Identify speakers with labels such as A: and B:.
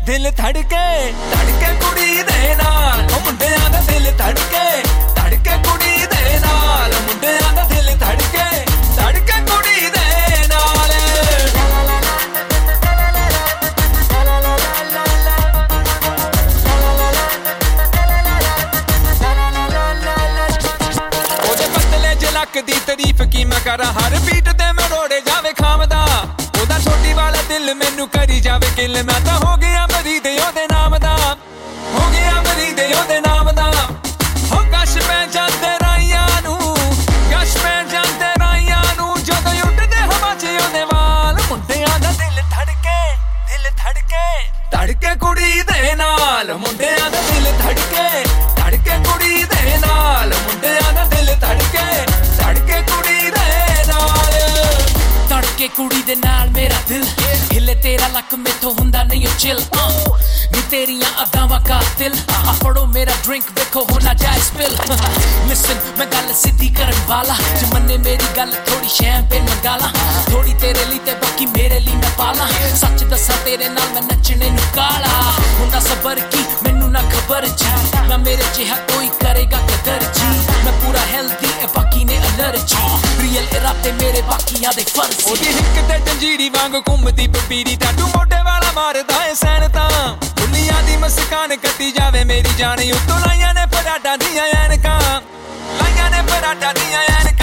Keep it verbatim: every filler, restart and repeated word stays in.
A: ਦਿਲ ਧੜਕੇ ਧੜਕੇ ਕੁੜੀ ਦੇ ਨਾਲ ਉਹ ਮੁੰਡਿਆਂ ਦਾ ਦਿਲ ਧੜਕੇ ਧੜਕੇ ਕੁੜੀ ਦੇ ਨਾਲ ਮੁੰਡਿਆਂ ਦਾ ਦਿਲ ਧੜਕੇ ਧੜਕੇ ਕੁੜੀ ਦੇ ਨਾਲ ਉਹਦੇ ਪਤਲੇ ਜਿਹੇ ਲੱਕ ਦੀ ਤਾਰੀਫ ਕੀ ਮੈਂ ਕਰਾਂ ਹਰ ਬੀਟ ਤੇ ਮੈਂ ਰੋੜੇ ਜਾਵੇ ਖਾਮਦਾ ਉਹਦਾ ਛੋਟੀ ਵਾਲਾ ਦਿਲ ਮੈਨੂੰ ਕਰੀ ਜਾਵੇ ਕਿਲ ਮੈਂ ਤਾਂ ਹੋ ਗਿਆ ਮਰੀਦ ਉਹਦੇ ਨਾਮ ਦਾ ਹੋ ਗਿਆ ਮਰੀਦ ਉਹਦੇ ਨਾਮ ਦਾ ਹੋ ਗਸ਼ ਪੈ ਜਾਂਦੇ ਰਾਈਆਂ ਨੂੰ ਗਸ਼ ਪੈ ਜਾਂਦੇ ਰਾਈਆਂ ਨੂੰ ਜਦੋਂ ਉੱਡਦੇ ਹਵਾ 'ਚ ਉਹਦੇ ਵਾਲ ਮੁੰਡਿਆਂ ਦਾ ਦਿਲ ਧੜਕੇ ਦਿਲ ਧੜਕੇ ਧੜਕੇ ਕੁੜੀ ਦੇ ਨਾਲ ਮੁੰਡਿਆਂ ਦਾ ਦਿਲ ਧੜਕੇ ਧੜਕੇ ਕੁੜੀ ਦੇ ਨਾਲ ਮੁੰਡਿਆਂ ਦਾ ਦਿਲ ਧੜਕੇ ਧੜਕੇ ਕੁੜੀ ਦੇ ਨਾਲ ਧੜਕੇ ਕੁੜੀ ਦੇ ਨਾਲ ਮੇਰਾ ਦਿਲ ਹਿੱਲੇ ਤੇਰਾ ਲੱਕ ਮੈਥੋਂ ਹੁੰਦਾ ਨਹੀਂ ਉਹ ਚਿਲ ਨੀ ਤੇਰੀਆਂ ਅਦਾਵਾਂ ਕਾਤਿਲ ਆ ਫੜੋ ਮੇਰਾ ਡਰਿੰਕ ਵੇਖੋ ਹੋ ਨਾ ਜਾਏ ਸਪਿਲ ਲਿਸਨ ਮੈਂ ਗੱਲ ਸਿੱਧੀ ਕਰਨ ਵਾਲਾ ਜੇ ਮੰਨੇ ਮੇਰੀ ਗੱਲ ਥੋੜੀ ਸ਼ੈਂਪੇਨ ਮੰਗਾ ਲਾ ਥੋੜੀ ਤੇਰੇ ਲਈ ਤੇ ਬਾਕੀ ਮੇਰੇ ਲਈ ਮੈਂ ਪਾਲਾ ਸੱਚ ਦੱਸਾਂ ਤੇਰੇ ਨਾਲ ਮੈਂ ਨੱਚਣੇ ਨੂੰ ਕਾਲਾ ਹੁੰਦਾ ਸਬਰ ਕੀ ਮੈਨੂੰ ਨਾ ਖਬਰ ਜੀ ਨਾ ਮੇਰੇ ਜਿਹਾ ਕੋਈ ਕਰੇਗਾ ਕਦਰ ਜੀ ਮੈਂ ਪੂਰਾ ਹੈਲਦੀ ਐ ਬਾਕੀ ਨੇ ਅਲਰਜੀ ਰੀਅਲ ਇਰਾਦੇ ਮੇਰੇ ਬਾਕੀਆਂ ਦੇ ਫਰਜ਼ ਉਹਦੀ ਹਿੱਕ ਤੇ ਜੰਜੀਰੀ ਵਾਂਗ ਘੁੰਮਦੀ ਪਪੀਰੀ ਟਾਟੂ ਮੋਢੇ ਵਾਲਾ ਮਾਰਦਾ ਏ ਸੈਨ ਤਾਂ ਦੁਨੀਆ ਦੀ ਮੁਸਕਾਨ ਕੱਟੀ ਜਾਵੇ ਮੇਰੀ ਜਾਨ ਉੱਤੋਂ ਲਾਈਆਂ ਨੇ ਪਰਾਡਾਂ ਦੀਆਂ ਐਨਕਾਂ ਲਾਈਆਂ ਨੇ ਪਰਾਡਾਂ ਦੀਆਂ ਐਨਕਾਂ